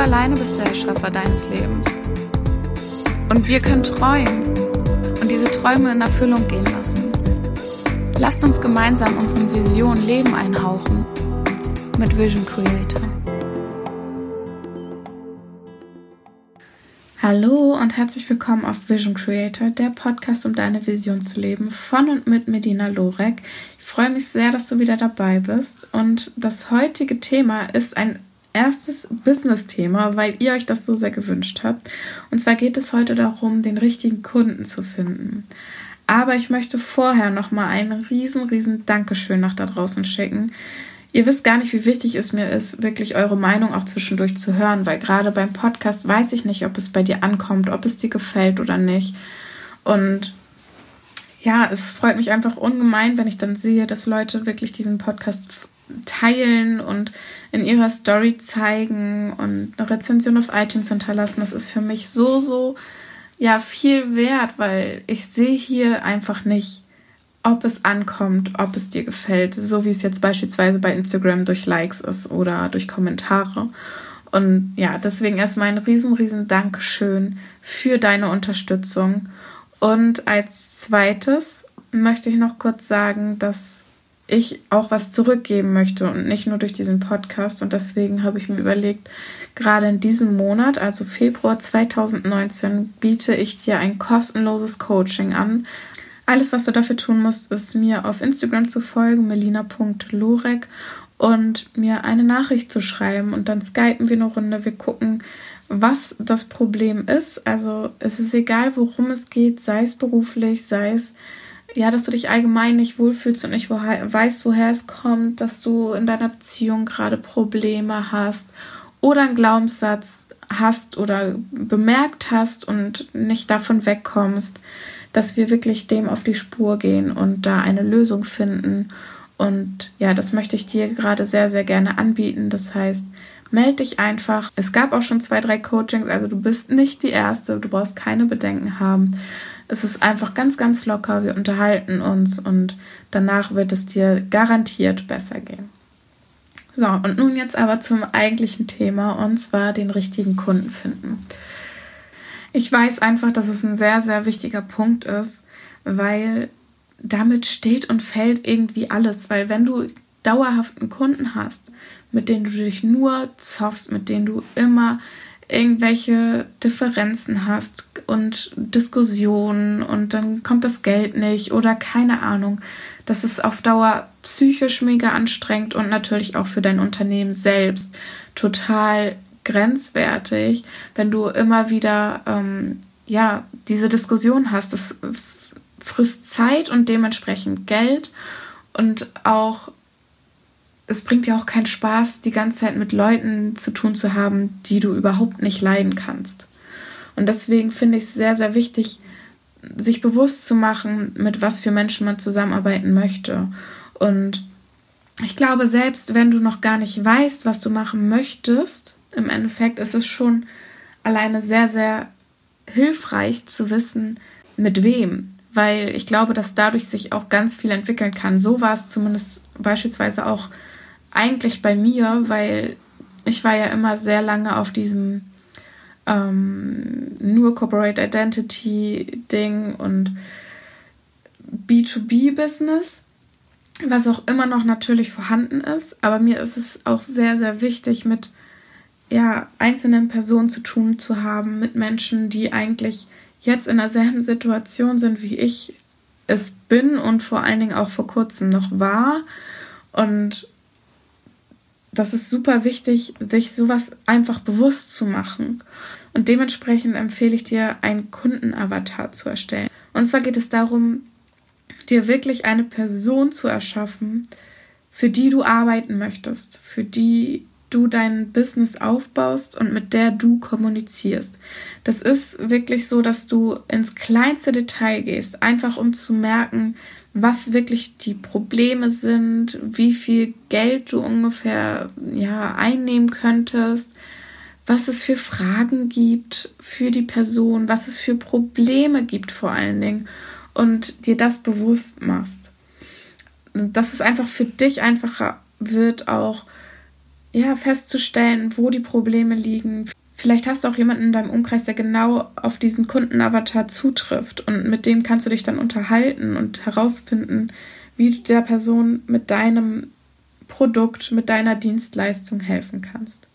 alleine bist der Erschaffer deines Lebens. Und wir können träumen und diese Träume in Erfüllung gehen lassen. Lasst uns gemeinsam unseren Visionen Leben einhauchen mit Vision Creator. Hallo und herzlich willkommen auf Vision Creator, der Podcast, um deine Vision zu leben, von und mit Medina Lorek. Ich freue mich sehr, dass du wieder dabei bist, und das heutige Thema ist ein erstes Business-Thema, weil ihr euch das so sehr gewünscht habt. Und zwar geht es heute darum, den richtigen Kunden zu finden. Aber ich möchte vorher nochmal ein riesen Dankeschön nach da draußen schicken. Ihr wisst gar nicht, wie wichtig es mir ist, wirklich eure Meinung auch zwischendurch zu hören, weil gerade beim Podcast weiß ich nicht, ob es bei dir ankommt, ob es dir gefällt oder nicht. Und ja, es freut mich einfach ungemein, wenn ich dann sehe, dass Leute wirklich diesen Podcast teilen und in ihrer Story zeigen und eine Rezension auf iTunes hinterlassen. Das ist für mich so viel wert, weil ich sehe hier einfach nicht, ob es ankommt, ob es dir gefällt, so wie es jetzt beispielsweise bei Instagram durch Likes ist oder durch Kommentare. Und ja, deswegen erstmal ein riesen Dankeschön für deine Unterstützung. Und als zweites möchte ich noch kurz sagen, dass ich auch was zurückgeben möchte und nicht nur durch diesen Podcast. Und deswegen habe ich mir überlegt, gerade in diesem Monat, also Februar 2019, biete ich dir ein kostenloses Coaching an. Alles, was du dafür tun musst, ist mir auf Instagram zu folgen, melina.lorek, und mir eine Nachricht zu schreiben. Und dann skypen wir eine Runde. Wir gucken, was das Problem ist. Also es ist egal, worum es geht, sei es beruflich, sei es, ja, dass du dich allgemein nicht wohlfühlst und nicht weißt, woher es kommt, dass du in deiner Beziehung gerade Probleme hast oder einen Glaubenssatz hast oder bemerkt hast und nicht davon wegkommst, dass wir wirklich dem auf die Spur gehen und da eine Lösung finden. Und ja, das möchte ich dir gerade sehr gerne anbieten. Das heißt, melde dich einfach. Es gab auch schon 2-3 Coachings, also du bist nicht die Erste, du brauchst keine Bedenken haben. Es ist einfach ganz locker, wir unterhalten uns und danach wird es dir garantiert besser gehen. So, und nun jetzt aber zum eigentlichen Thema, und zwar den richtigen Kunden finden. Ich weiß einfach, dass es ein sehr wichtiger Punkt ist, weil damit steht und fällt irgendwie alles. Weil wenn du dauerhaft einen Kunden hast, mit denen du dich nur zoffst, mit denen du immer irgendwelche Differenzen hast und Diskussionen und dann kommt das Geld nicht oder keine Ahnung, das ist auf Dauer psychisch mega anstrengend und natürlich auch für dein Unternehmen selbst total grenzwertig, wenn du immer wieder diese Diskussion hast. Das frisst Zeit und dementsprechend Geld, und auch es bringt dir auch keinen Spaß, die ganze Zeit mit Leuten zu tun zu haben, die du überhaupt nicht leiden kannst. Und deswegen finde ich es sehr wichtig, sich bewusst zu machen, mit was für Menschen man zusammenarbeiten möchte. Und ich glaube, selbst wenn du noch gar nicht weißt, was du machen möchtest, im Endeffekt ist es schon alleine sehr hilfreich zu wissen, mit wem. Weil ich glaube, dass dadurch sich auch ganz viel entwickeln kann. So war es zumindest beispielsweise auch eigentlich bei mir, weil ich war ja immer sehr lange auf diesem nur Corporate Identity Ding und B2B-Business, was auch immer noch natürlich vorhanden ist. Aber mir ist es auch sehr wichtig, mit einzelnen Personen zu tun zu haben, mit Menschen, die eigentlich jetzt in derselben Situation sind, wie ich es bin und vor allen Dingen auch vor kurzem noch war. Und das ist super wichtig, sich sowas einfach bewusst zu machen. Und dementsprechend empfehle ich dir, einen Kundenavatar zu erstellen. Und zwar geht es darum, dir wirklich eine Person zu erschaffen, für die du arbeiten möchtest, für die du dein Business aufbaust und mit der du kommunizierst. Das ist wirklich so, dass du ins kleinste Detail gehst, einfach um zu merken, was wirklich die Probleme sind, wie viel Geld du ungefähr einnehmen könntest, was es für Fragen gibt für die Person, was es für Probleme gibt vor allen Dingen, und dir das bewusst machst. Dass es einfach für dich einfacher wird, auch festzustellen, wo die Probleme liegen. Vielleicht hast du auch jemanden in deinem Umkreis, der genau auf diesen Kundenavatar zutrifft und mit dem kannst du dich dann unterhalten und herausfinden, wie du der Person mit deinem Produkt, mit deiner Dienstleistung helfen kannst.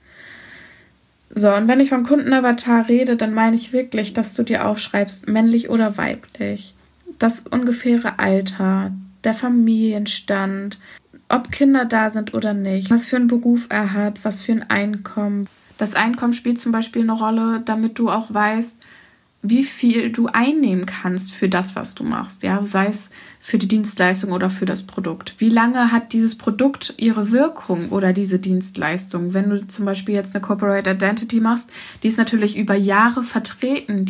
So, und wenn ich vom Kundenavatar rede, dann meine ich wirklich, dass du dir aufschreibst, männlich oder weiblich, das ungefähre Alter, der Familienstand, ob Kinder da sind oder nicht, was für einen Beruf er hat, was für ein Einkommen. Das Einkommen spielt zum Beispiel eine Rolle, damit du auch weißt, wie viel du einnehmen kannst für das, was du machst, ja, sei es für die Dienstleistung oder für das Produkt. Wie lange hat dieses Produkt ihre Wirkung oder diese Dienstleistung? Wenn du zum Beispiel jetzt eine Corporate Identity machst, die ist natürlich über Jahre vertreten,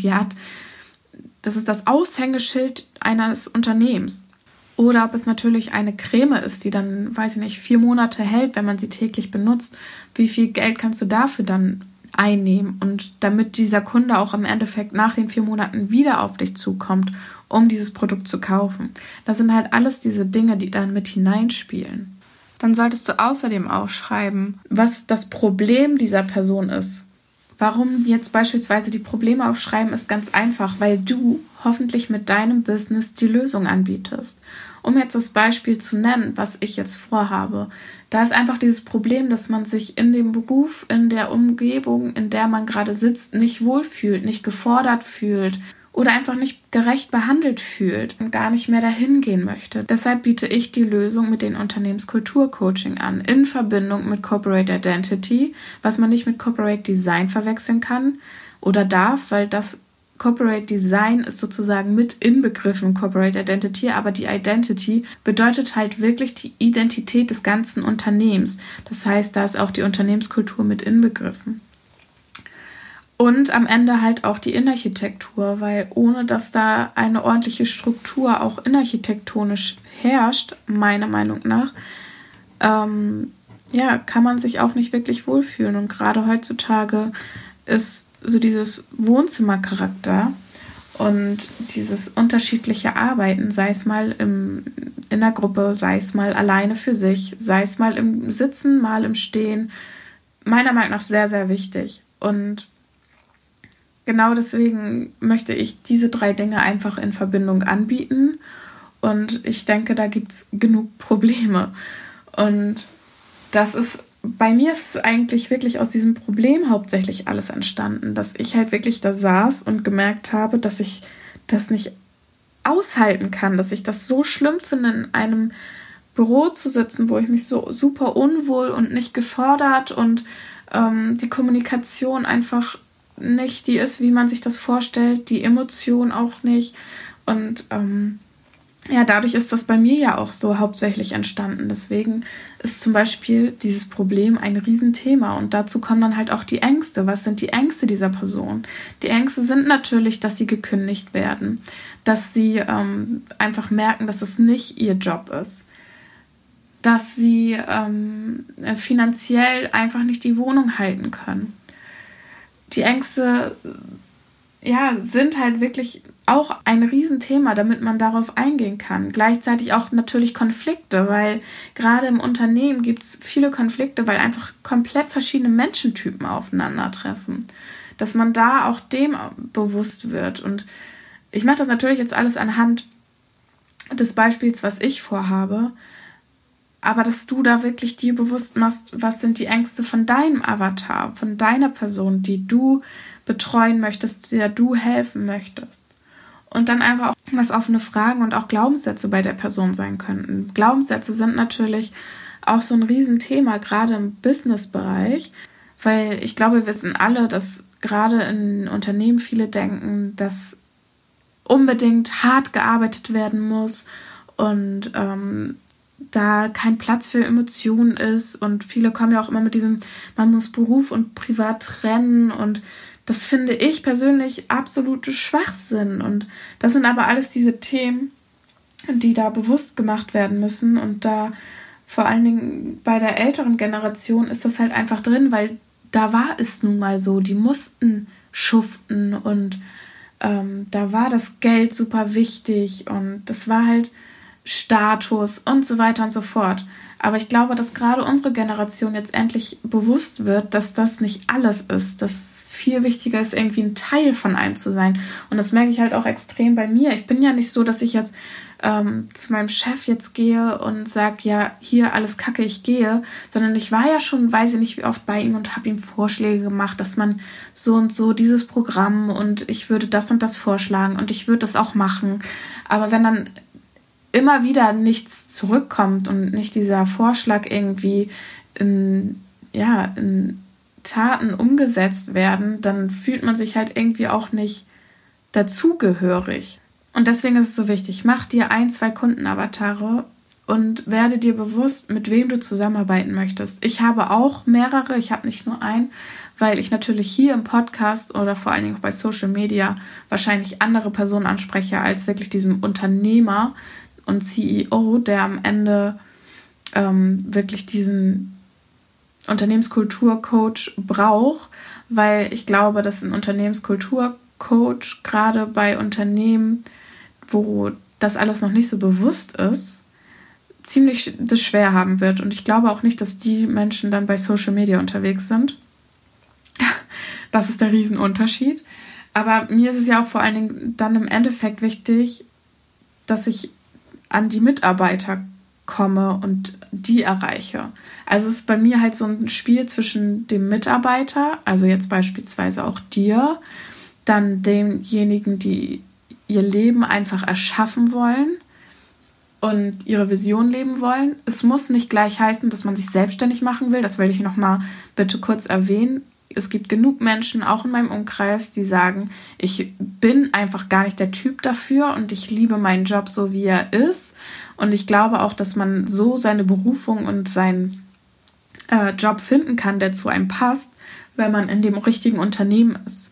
das ist das Aushängeschild eines Unternehmens. Oder ob es natürlich eine Creme ist, die dann, 4 Monate hält, wenn man sie täglich benutzt. Wie viel Geld kannst du dafür dann einnehmen? Und damit dieser Kunde auch im Endeffekt nach den 4 Monaten wieder auf dich zukommt, um dieses Produkt zu kaufen. Das sind halt alles diese Dinge, die dann mit hineinspielen. Dann solltest du außerdem aufschreiben, was das Problem dieser Person ist. Warum jetzt beispielsweise die Probleme aufschreiben, ist ganz einfach, weil du hoffentlich mit deinem Business die Lösung anbietest. Um jetzt das Beispiel zu nennen, was ich jetzt vorhabe, da ist einfach dieses Problem, dass man sich in dem Beruf, in der Umgebung, in der man gerade sitzt, nicht wohlfühlt, nicht gefordert fühlt oder einfach nicht gerecht behandelt fühlt und gar nicht mehr dahin gehen möchte. Deshalb biete ich die Lösung mit dem Unternehmenskultur-Coaching an, in Verbindung mit Corporate Identity, was man nicht mit Corporate Design verwechseln kann oder darf, weil das Corporate Design ist sozusagen mit inbegriffen Corporate Identity, aber die Identity bedeutet halt wirklich die Identität des ganzen Unternehmens. Das heißt, da ist auch die Unternehmenskultur mit inbegriffen. Und am Ende halt auch die Innenarchitektur, weil ohne dass da eine ordentliche Struktur auch innenarchitektonisch herrscht, meiner Meinung nach, kann man sich auch nicht wirklich wohlfühlen. Und gerade heutzutage ist so dieses Wohnzimmercharakter und dieses unterschiedliche Arbeiten, sei es mal in der Gruppe, sei es mal alleine für sich, sei es mal im Sitzen, mal im Stehen, meiner Meinung nach sehr, sehr wichtig. Und genau deswegen möchte ich diese 3 Dinge einfach in Verbindung anbieten. Und ich denke, da gibt es genug Probleme. Und bei mir ist es eigentlich wirklich aus diesem Problem hauptsächlich alles entstanden, dass ich halt wirklich da saß und gemerkt habe, dass ich das nicht aushalten kann, dass ich das so schlimm finde, in einem Büro zu sitzen, wo ich mich so super unwohl und nicht gefordert und die Kommunikation einfach nicht die ist, wie man sich das vorstellt, die Emotion auch nicht und dadurch ist das bei mir ja auch so hauptsächlich entstanden. Deswegen ist zum Beispiel dieses Problem ein Riesenthema und dazu kommen dann halt auch die Ängste. Was sind die Ängste dieser Person? Die Ängste sind natürlich, dass sie gekündigt werden, dass sie einfach merken, dass es nicht ihr Job ist, dass sie finanziell einfach nicht die Wohnung halten können. Die Ängste sind halt wirklich auch ein Riesenthema, damit man darauf eingehen kann. Gleichzeitig auch natürlich Konflikte, weil gerade im Unternehmen gibt es viele Konflikte, weil einfach komplett verschiedene Menschentypen aufeinandertreffen. Dass man da auch dem bewusst wird. Und ich mache das natürlich jetzt alles anhand des Beispiels, was ich vorhabe. Aber dass du da wirklich dir bewusst machst, was sind die Ängste von deinem Avatar, von deiner Person, die du betreuen möchtest, der du helfen möchtest. Und dann einfach auch, was offene Fragen und auch Glaubenssätze bei der Person sein könnten. Glaubenssätze sind natürlich auch so ein Riesenthema, gerade im Business-Bereich, weil ich glaube, wir wissen alle, dass gerade in Unternehmen viele denken, dass unbedingt hart gearbeitet werden muss und da kein Platz für Emotionen ist und viele kommen ja auch immer mit diesem, man muss Beruf und Privat trennen und das finde ich persönlich absolute Schwachsinn und das sind aber alles diese Themen, die da bewusst gemacht werden müssen und da vor allen Dingen bei der älteren Generation ist das halt einfach drin, weil da war es nun mal so, die mussten schuften und da war das Geld super wichtig und das war halt Status und so weiter und so fort. Aber ich glaube, dass gerade unsere Generation jetzt endlich bewusst wird, dass das nicht alles ist, dass es viel wichtiger ist, irgendwie ein Teil von einem zu sein. Und das merke ich halt auch extrem bei mir. Ich bin ja nicht so, dass ich jetzt zu meinem Chef jetzt gehe und sage, ja, hier alles Kacke, ich gehe, sondern ich war ja schon, weiß ich nicht wie oft bei ihm und habe ihm Vorschläge gemacht, dass man so und so dieses Programm und ich würde das und das vorschlagen und ich würde das auch machen. Aber wenn dann immer wieder nichts zurückkommt und nicht dieser Vorschlag irgendwie in Taten umgesetzt werden, dann fühlt man sich halt irgendwie auch nicht dazugehörig. Und deswegen ist es so wichtig, mach dir 1, 2 Kundenavatare und werde dir bewusst, mit wem du zusammenarbeiten möchtest. Ich habe auch mehrere, ich habe nicht nur einen, weil ich natürlich hier im Podcast oder vor allen Dingen auch bei Social Media wahrscheinlich andere Personen anspreche als wirklich diesem Unternehmer und CEO, der am Ende wirklich diesen Unternehmenskulturcoach braucht, weil ich glaube, dass ein Unternehmenskulturcoach gerade bei Unternehmen, wo das alles noch nicht so bewusst ist, ziemlich das schwer haben wird. Und ich glaube auch nicht, dass die Menschen dann bei Social Media unterwegs sind. Das ist der Riesenunterschied. Aber mir ist es ja auch vor allen Dingen dann im Endeffekt wichtig, dass ich an die Mitarbeiter komme und die erreiche. Also es ist bei mir halt so ein Spiel zwischen dem Mitarbeiter, also jetzt beispielsweise auch dir, dann denjenigen, die ihr Leben einfach erschaffen wollen und ihre Vision leben wollen. Es muss nicht gleich heißen, dass man sich selbstständig machen will. Das will ich nochmal bitte kurz erwähnen. Es gibt genug Menschen, auch in meinem Umkreis, die sagen, ich bin einfach gar nicht der Typ dafür und ich liebe meinen Job so, wie er ist. Und ich glaube auch, dass man so seine Berufung und seinen Job finden kann, der zu einem passt, wenn man in dem richtigen Unternehmen ist.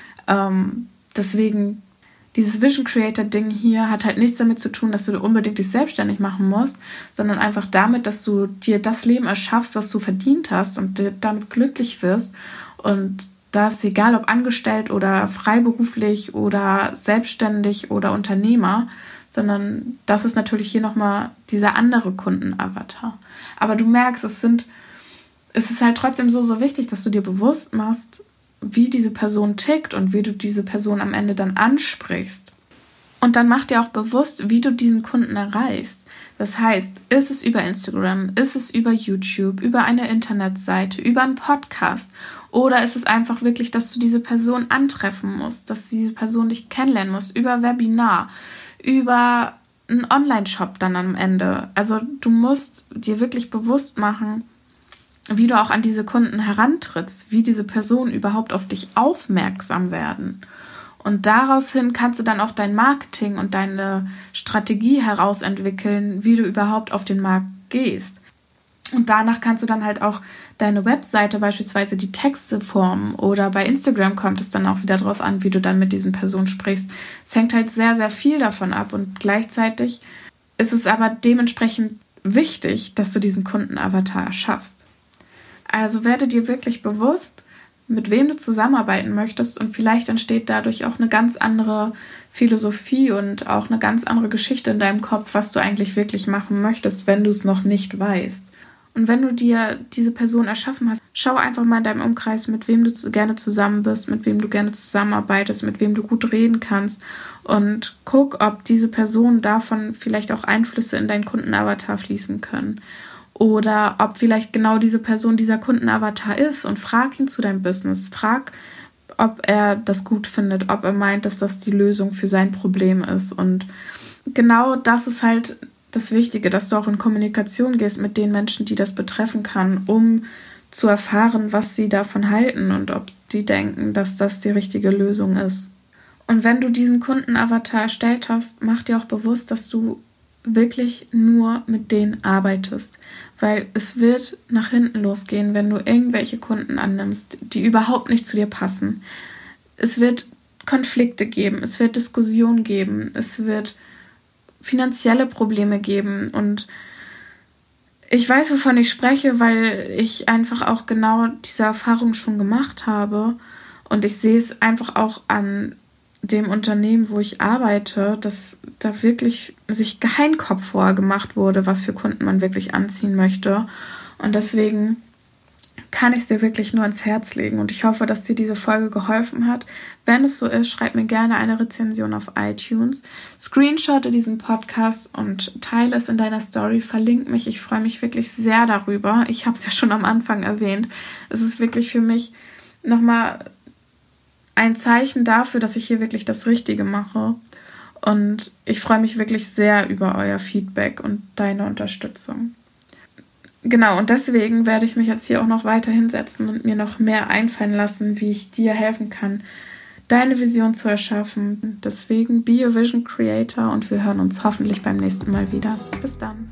Deswegen, dieses Vision Creator Ding hier hat halt nichts damit zu tun, dass du unbedingt dich selbstständig machen musst, sondern einfach damit, dass du dir das Leben erschaffst, was du verdient hast und damit glücklich wirst. Und das, egal ob angestellt oder freiberuflich oder selbstständig oder Unternehmer, sondern das ist natürlich hier nochmal dieser andere Kundenavatar. Aber du merkst, es ist halt trotzdem so wichtig, dass du dir bewusst machst, wie diese Person tickt und wie du diese Person am Ende dann ansprichst. Und dann mach dir auch bewusst, wie du diesen Kunden erreichst. Das heißt, ist es über Instagram, ist es über YouTube, über eine Internetseite, über einen Podcast oder ist es einfach wirklich, dass du diese Person antreffen musst, dass diese Person dich kennenlernen muss, über Webinar, über einen Online-Shop dann am Ende. Also du musst dir wirklich bewusst machen, wie du auch an diese Kunden herantrittst, wie diese Personen überhaupt auf dich aufmerksam werden. Und daraus hin kannst du dann auch dein Marketing und deine Strategie herausentwickeln, wie du überhaupt auf den Markt gehst. Und danach kannst du dann halt auch deine Webseite, beispielsweise die Texte formen, oder bei Instagram kommt es dann auch wieder drauf an, wie du dann mit diesen Personen sprichst. Es hängt halt sehr, sehr viel davon ab und gleichzeitig ist es aber dementsprechend wichtig, dass du diesen Kundenavatar schaffst. Also werde dir wirklich bewusst, mit wem du zusammenarbeiten möchtest und vielleicht entsteht dadurch auch eine ganz andere Philosophie und auch eine ganz andere Geschichte in deinem Kopf, was du eigentlich wirklich machen möchtest, wenn du es noch nicht weißt. Und wenn du dir diese Person erschaffen hast, schau einfach mal in deinem Umkreis, mit wem du gerne zusammen bist, mit wem du gerne zusammenarbeitest, mit wem du gut reden kannst und guck, ob diese Personen davon vielleicht auch Einflüsse in deinen Kundenavatar fließen können. Oder ob vielleicht genau diese Person dieser Kundenavatar ist und frag ihn zu deinem Business. Frag, ob er das gut findet, ob er meint, dass das die Lösung für sein Problem ist. Und genau das ist halt das Wichtige, dass du auch in Kommunikation gehst mit den Menschen, die das betreffen kann, um zu erfahren, was sie davon halten und ob die denken, dass das die richtige Lösung ist. Und wenn du diesen Kundenavatar erstellt hast, mach dir auch bewusst, dass du wirklich nur mit denen arbeitest, weil es wird nach hinten losgehen, wenn du irgendwelche Kunden annimmst, die überhaupt nicht zu dir passen. Es wird Konflikte geben, es wird Diskussionen geben, es wird finanzielle Probleme geben und ich weiß, wovon ich spreche, weil ich einfach auch genau diese Erfahrung schon gemacht habe und ich sehe es einfach auch an dem Unternehmen, wo ich arbeite, dass da wirklich sich kein Kopf vorher gemacht wurde, was für Kunden man wirklich anziehen möchte. Und deswegen kann ich es dir wirklich nur ans Herz legen. Und ich hoffe, dass dir diese Folge geholfen hat. Wenn es so ist, schreib mir gerne eine Rezension auf iTunes. Screenshotte diesen Podcast und teile es in deiner Story. Verlink mich. Ich freue mich wirklich sehr darüber. Ich habe es ja schon am Anfang erwähnt. Es ist wirklich für mich nochmal ein Zeichen dafür, dass ich hier wirklich das Richtige mache. Und ich freue mich wirklich sehr über euer Feedback und deine Unterstützung. Genau, und deswegen werde ich mich jetzt hier auch noch weiter hinsetzen und mir noch mehr einfallen lassen, wie ich dir helfen kann, deine Vision zu erschaffen. Deswegen be a Vision Creator und wir hören uns hoffentlich beim nächsten Mal wieder. Bis dann.